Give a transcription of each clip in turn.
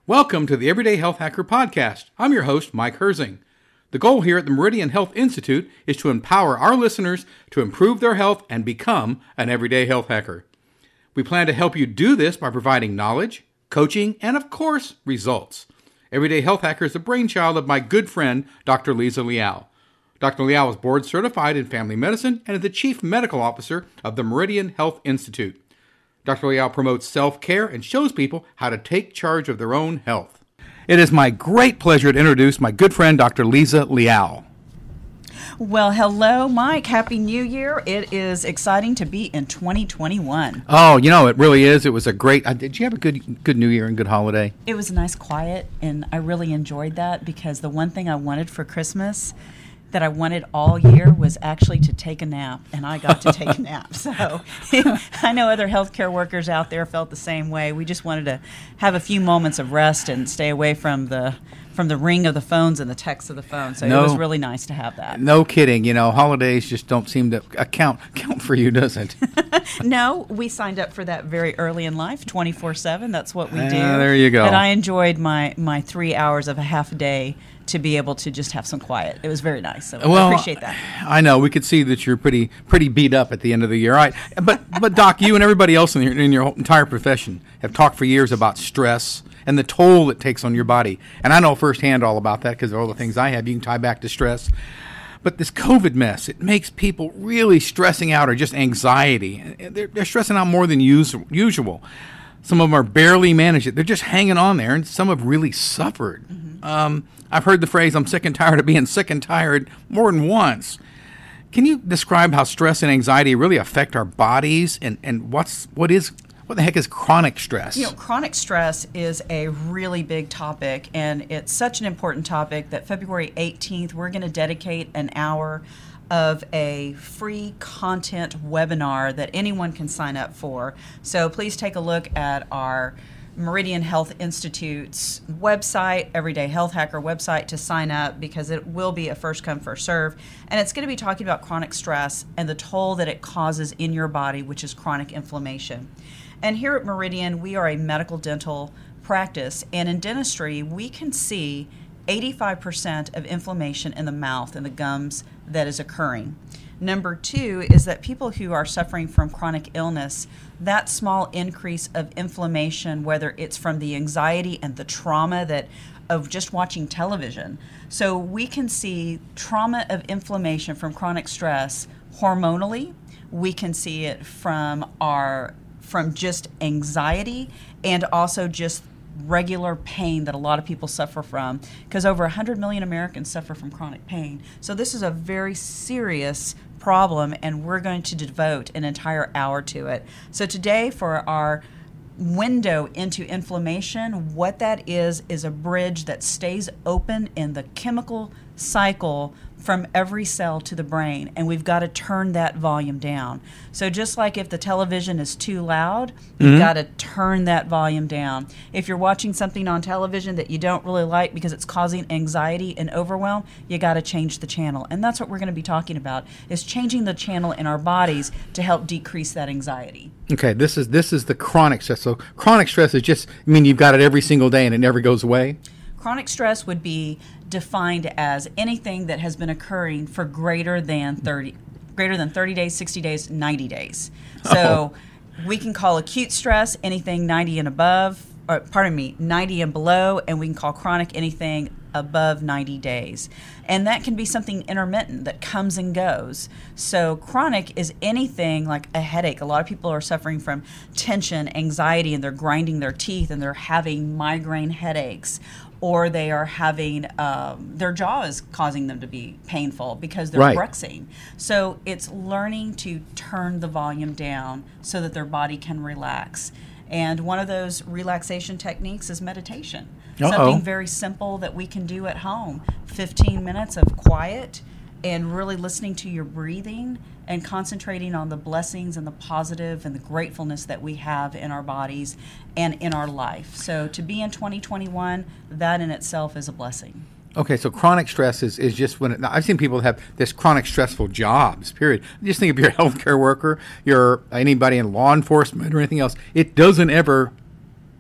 Welcome to the Everyday Health Hacker Podcast. I'm your host, Mike Herzing. The goal here at the Meridian Health Institute is to empower our listeners to improve their health and become an everyday health hacker. We plan to help you do this by providing knowledge, coaching, and of course, results. Everyday Health Hacker is the brainchild of my good friend, Dr. Lisa Liao. Dr. Liao is board certified in family medicine and is the chief medical officer of the Meridian Health Institute. Dr. Liao promotes self-care and shows people how to take charge of their own health. It is my great pleasure to introduce my good friend, Dr. Lisa Liao. Well, hello, Mike. Happy New Year. It is exciting to be in 2021. Oh, it really is. It was a great... did you have a good New Year and good holiday? It was a nice quiet, and I really enjoyed that because the one thing I wanted for Christmas that I wanted all year was actually to take a nap, and I got to take a nap. So I know other healthcare workers out there felt the same way. We just wanted to have a few moments of rest and stay away from the ring of the phones and the text of the phone. So it was really nice to have that. No kidding. Holidays just don't seem to count for you, does it? No, we signed up for that very early in life, 24/7. That's what we do. There you go. And I enjoyed my 3 hours of a half a day to be able to just have some quiet. It was very nice. So I appreciate that. I know. We could see that you're pretty beat up at the end of the year. All right. But Doc, you and everybody else in your entire profession have talked for years about stress and the toll it takes on your body. And I know firsthand all about that because of all the things I have. You can tie back to stress. But this COVID mess, it makes people really stressing out or just anxiety. They're stressing out more than usual. Some of them are barely managed. They're just hanging on there, and some have really suffered. Mm-hmm. I've heard the phrase, I'm sick and tired of being sick and tired, more than once. Can you describe how stress and anxiety really affect our bodies, and what the heck is chronic stress? Chronic stress is a really big topic, and it's such an important topic that February 18th, we're going to dedicate an hour of a free content webinar that anyone can sign up for. So please take a look at our Meridian Health Institute's website, Everyday Health Hacker website, to sign up because it will be a first come, first serve. And it's going to be talking about chronic stress and the toll that it causes in your body, which is chronic inflammation. And here at Meridian, we are a medical dental practice, and in dentistry, we can see 85% of inflammation in the mouth and the gums that is occurring. Number two is that people who are suffering from chronic illness, that small increase of inflammation, whether it's from the anxiety and the trauma of just watching television. So we can see trauma of inflammation from chronic stress hormonally. We can see it from just anxiety and also just regular pain that a lot of people suffer from, because over 100 million Americans suffer from chronic pain. So this is a very serious problem, and we're going to devote an entire hour to it. So today, for our window into inflammation, what that is a bridge that stays open in the chemical cycle from every cell to the brain, and we've got to turn that volume down. So just like if the television is too loud, you've got to turn that volume down. If you're watching something on television that you don't really like because it's causing anxiety and overwhelm, you got to change the channel. And that's what we're going to be talking about, is changing the channel in our bodies to help decrease that anxiety. Okay, this is the chronic stress. So chronic stress is just, you've got it every single day and it never goes away? Chronic stress would be defined as anything that has been occurring for greater than 30 days, 60 days, 90 days. So we can call acute stress anything 90 and above, 90 and below, and we can call chronic anything above 90 days. And that can be something intermittent that comes and goes. So chronic is anything like a headache. A lot of people are suffering from tension, anxiety, and they're grinding their teeth and they're having migraine headaches, or they are having, their jaw is causing them to be painful because they're bruxing. So it's learning to turn the volume down so that their body can relax. And one of those relaxation techniques is meditation. Something very simple that we can do at home. 15 minutes of quiet and really listening to your breathing and concentrating on the blessings and the positive and the gratefulness that we have in our bodies and in our life. So to be in 2021, that in itself is a blessing. Okay, so chronic stress is just when I've seen people have this chronic stressful jobs, period. Just think if you're a healthcare worker, you're anybody in law enforcement or anything else, it doesn't ever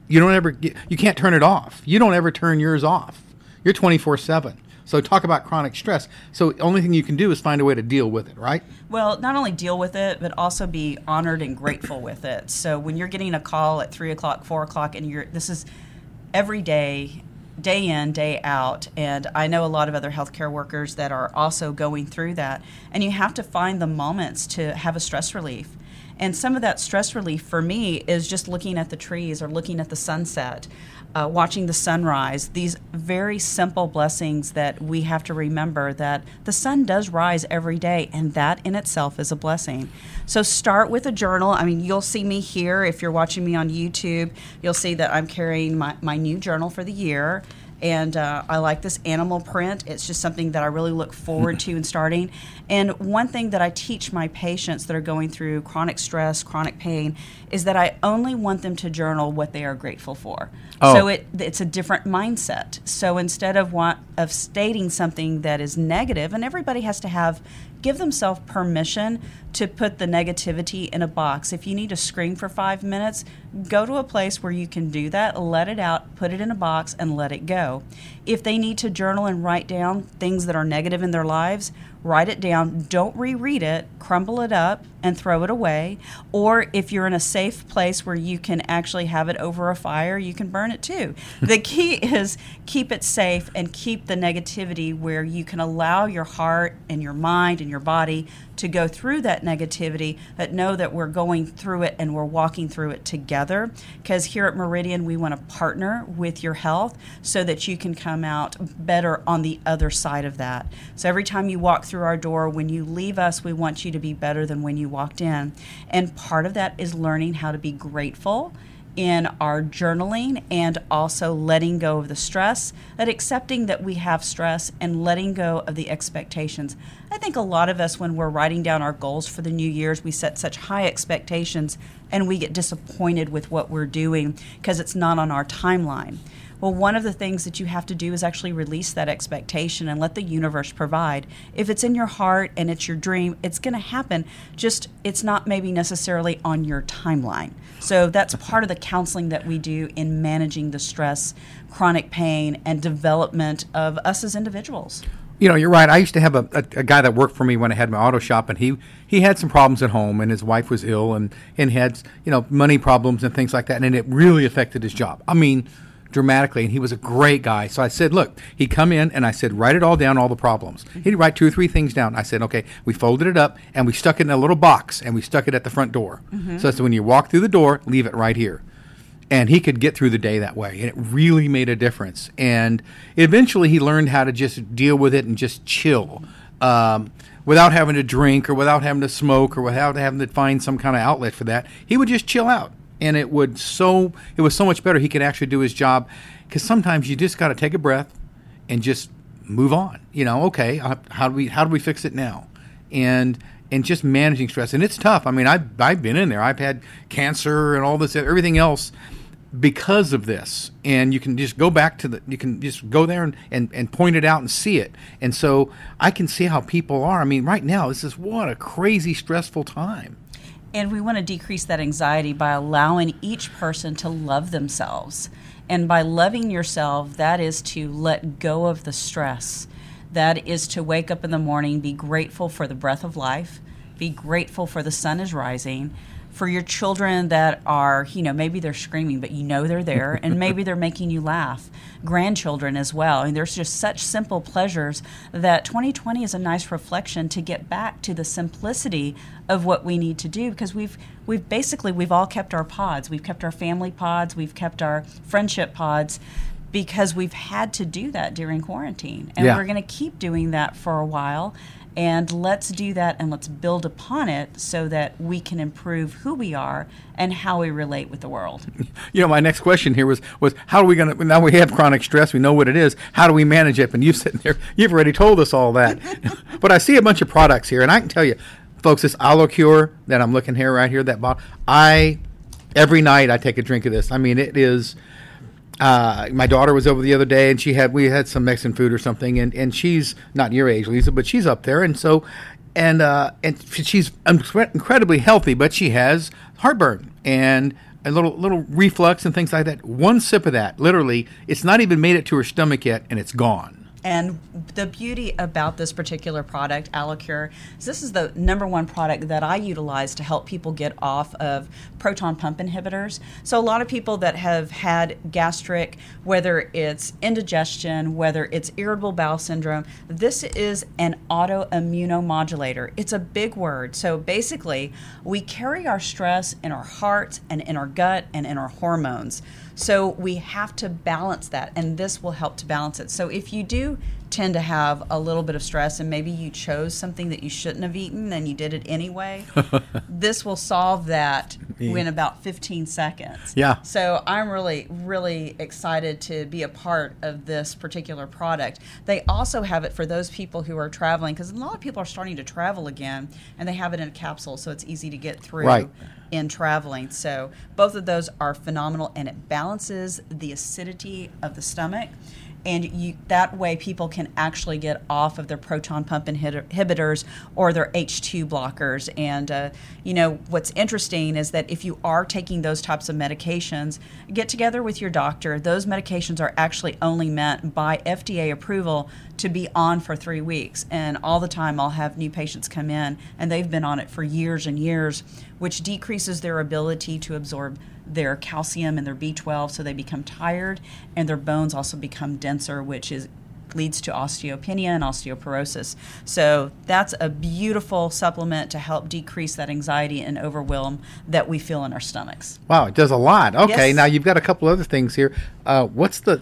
you can't turn it off. You don't ever turn yours off. You're 24/7. So talk about chronic stress. So the only thing you can do is find a way to deal with it, right? Well, not only deal with it, but also be honored and grateful with it. So when you're getting a call at 3 o'clock, 4 o'clock, and this is every day, day in, day out, and I know a lot of other healthcare workers that are also going through that, and you have to find the moments to have a stress relief. And some of that stress relief for me is just looking at the trees or looking at the sunset, watching the sunrise, these very simple blessings that we have to remember that the sun does rise every day, and that in itself is a blessing. So start with a journal. I mean, you'll see me here. If you're watching me on YouTube, you'll see that I'm carrying my new journal for the year. And I like this animal print. It's just something that I really look forward to in starting. And one thing that I teach my patients that are going through chronic stress, chronic pain, is that I only want them to journal what they are grateful for. Oh. So it's a different mindset. So instead of stating something that is negative, and everybody has to give themselves permission to put the negativity in a box. If you need to scream for 5 minutes, go to a place where you can do that, let it out, put it in a box, and let it go. If they need to journal and write down things that are negative in their lives, write it down. Don't reread it, crumble it up, and throw it away. Or if you're in a safe place where you can actually have it over a fire, you can burn it too. The key is keep it safe and keep the negativity where you can allow your heart and your mind and your body to go through that negativity, but know that we're going through it and we're walking through it together. Because here at Meridian, we want to partner with your health so that you can come out better on the other side of that. So every time you walk through our door, when you leave us, we want you to be better than when you walked in. And part of that is learning how to be grateful in our journaling, and also letting go of the stress, that accepting that we have stress and letting go of the expectations. I think a lot of us, when we're writing down our goals for the new year's, we set such high expectations and we get disappointed with what we're doing because it's not on our timeline. Well, one of the things that you have to do is actually release that expectation and let the universe provide. If it's in your heart and it's your dream, it's going to happen. Just it's not maybe necessarily on your timeline. So that's part of the counseling that we do in managing the stress, chronic pain, and development of us as individuals. You know, you're right. I used to have a guy that worked for me when I had my auto shop, and he had some problems at home, and his wife was ill, and had, money problems and things like that, and it really affected his job. I mean, dramatically, and he was a great guy. So I said, look, he'd come in, and I said, write it all down, all the problems. He'd write 2 or 3 things down. I said, okay, we folded it up, and we stuck it in a little box, and we stuck it at the front door. Mm-hmm. So I said, when you walk through the door, leave it right here. And he could get through the day that way, and it really made a difference. And eventually he learned how to just deal with it and just chill without having to drink or without having to smoke or without having to find some kind of outlet for that. He would just chill out, and it was so much better. He could actually do his job, because sometimes you just got to take a breath and just move on. Okay, how do we fix it now? And just managing stress. And it's tough. I mean, I've been in there. I've had cancer and all this, everything else, because of this. And you can just go back you can just go there and point it out and see it. And so I can see how people are. I mean, right now, this is what a crazy, stressful time. And we want to decrease that anxiety by allowing each person to love themselves. And by loving yourself, that is to let go of the stress. That is to wake up in the morning, be grateful for the breath of life, be grateful for the sun is rising, for your children that are, maybe they're screaming, but they're there, and maybe they're making you laugh. Grandchildren as well. And there's just such simple pleasures that 2020 is a nice reflection to get back to the simplicity of what we need to do, because we've all kept our pods. We've kept our family pods. We've kept our friendship pods, because we've had to do that during quarantine. And we're going to keep doing that for a while. And let's do that, and let's build upon it so that we can improve who we are and how we relate with the world. My next question here was how are we going to, now we have chronic stress, we know what it is, how do we manage it? And you've sitting there, you've already told us all that. But I see a bunch of products here, and I can tell you, folks, this Alocure that I'm looking here, right here, that bottle, every night I take a drink of this. I mean, it is... my daughter was over the other day, and we had some Mexican food or something, and she's not your age, Lisa, but she's up there, and so and she's incredibly healthy, but she has heartburn, and a little reflux and things like that. One sip of that, literally, it's not even made it to her stomach yet, and it's gone. And the beauty about this particular product, AlloCure, is this is the number one product that I utilize to help people get off of proton pump inhibitors. So a lot of people that have had gastric, whether it's indigestion, whether it's irritable bowel syndrome, this is an autoimmunomodulator. It's a big word. So basically, we carry our stress in our hearts and in our gut and in our hormones. So we have to balance that, and this will help to balance it. So if you do tend to have a little bit of stress and maybe you chose something that you shouldn't have eaten and you did it anyway, this will solve that in about 15 seconds. Yeah. So I'm really, really excited to be a part of this particular product. They also have it for those people who are traveling, because a lot of people are starting to travel again, and they have it in a capsule, so it's easy to get through. Right. In traveling. So both of those are phenomenal, and it balances the acidity of the stomach, and that way people can actually get off of their proton pump inhibitors or their H2 blockers. And what's interesting is that if you are taking those types of medications, get together with your doctor. Those medications are actually only meant by FDA approval to be on for 3 weeks. And all the time I'll have new patients come in and they've been on it for years and years, which decreases their ability to absorb their calcium and their B12, so they become tired, and their bones also become denser, which leads to osteopenia and osteoporosis. So that's a beautiful supplement to help decrease that anxiety and overwhelm that we feel in our stomachs. Wow, it does a lot. Okay, Yes. Now you've got a couple other things here. What's the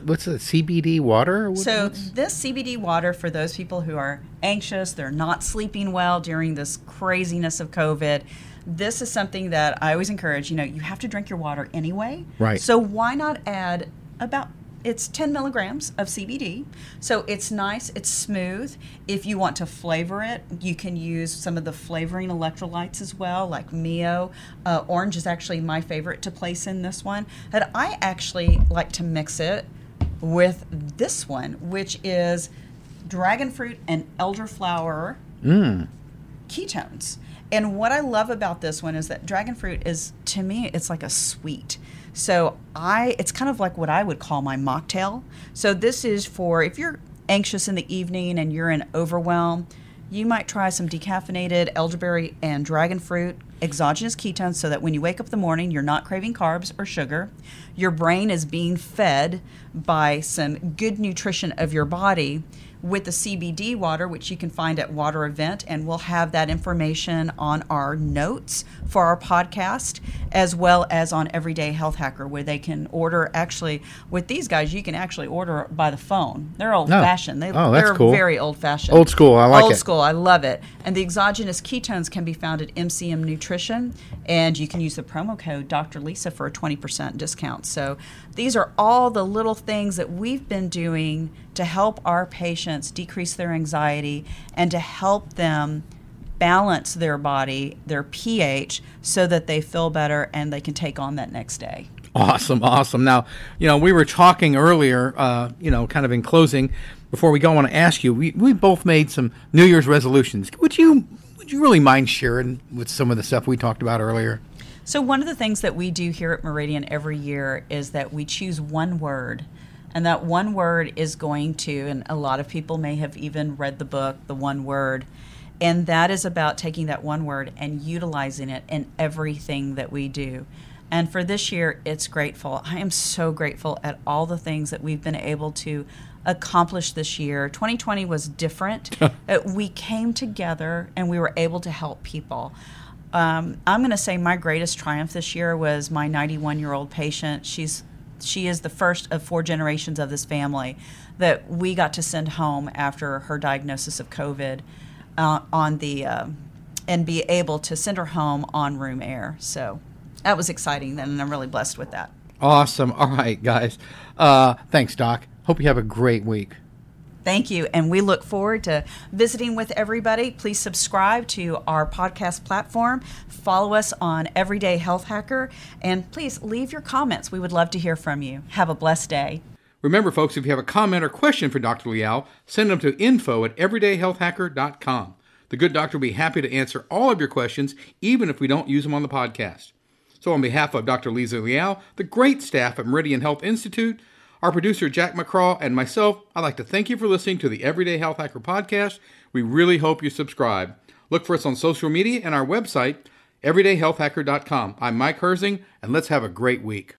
CBD water? This CBD water, for those people who are anxious, they're not sleeping well during this craziness of COVID, this is something that I always encourage. You have to drink your water anyway. Right. So why not add it's 10 milligrams of CBD. So it's nice, it's smooth. If you want to flavor it, you can use some of the flavoring electrolytes as well, like Mio. Orange is actually my favorite to place in this one. But I actually like to mix it with this one, which is dragon fruit and elderflower ketones. And what I love about this one is that dragon fruit is, to me, it's like a sweet. So it's kind of like what I would call my mocktail. So this is for if you're anxious in the evening and you're in overwhelm, you might try some decaffeinated elderberry and dragon fruit exogenous ketones, so that when you wake up in the morning, you're not craving carbs or sugar. Your brain is being fed by some good nutrition of your body with the CBD water, which you can find at Water Event, and we'll have that information on our notes for our podcast, as well as on Everyday Health Hacker, where they can order. Actually, with these guys, you can actually order by the phone. They're old-fashioned. That's cool. Very old-fashioned. Old school. I like it. Old school. I love it. And the exogenous ketones can be found at MCM Nutrition, and you can use the promo code Dr. Lisa for a 20% discount. So these are all the little things that we've been doing to help our patients decrease their anxiety and to help them balance their body, their pH, so that they feel better and they can take on that next day. Awesome. Now, we were talking earlier, kind of in closing, before we go, I want to ask you, we both made some New Year's resolutions. Would you really mind sharing with some of the stuff we talked about earlier? So one of the things that we do here at Meridian every year is that we choose one word. And that one word is going to, and a lot of people may have even read the book, The One Word, and that is about taking that one word and utilizing it in everything that we do. And for this year, it's grateful. I am so grateful at all the things that we've been able to accomplish this year. 2020 was different. We came together and we were able to help people. I'm going to say my greatest triumph this year was my 91-year-old patient. She is the first of 4 generations of this family that we got to send home after her diagnosis of COVID and be able to send her home on room air. So that was exciting, and I'm really blessed with that. Awesome. All right, guys. Thanks, Doc. Hope you have a great week. Thank you, and we look forward to visiting with everybody. Please subscribe to our podcast platform. Follow us on Everyday Health Hacker, and please leave your comments. We would love to hear from you. Have a blessed day. Remember, folks, if you have a comment or question for Dr. Liao, send them to info@everydayhealthhacker.com. The good doctor will be happy to answer all of your questions, even if we don't use them on the podcast. So on behalf of Dr. Lisa Liao, the great staff at Meridian Health Institute, our producer Jack McCraw, and myself, I'd like to thank you for listening to the Everyday Health Hacker podcast. We really hope you subscribe. Look for us on social media and our website, everydayhealthhacker.com. I'm Mike Herzing, and let's have a great week.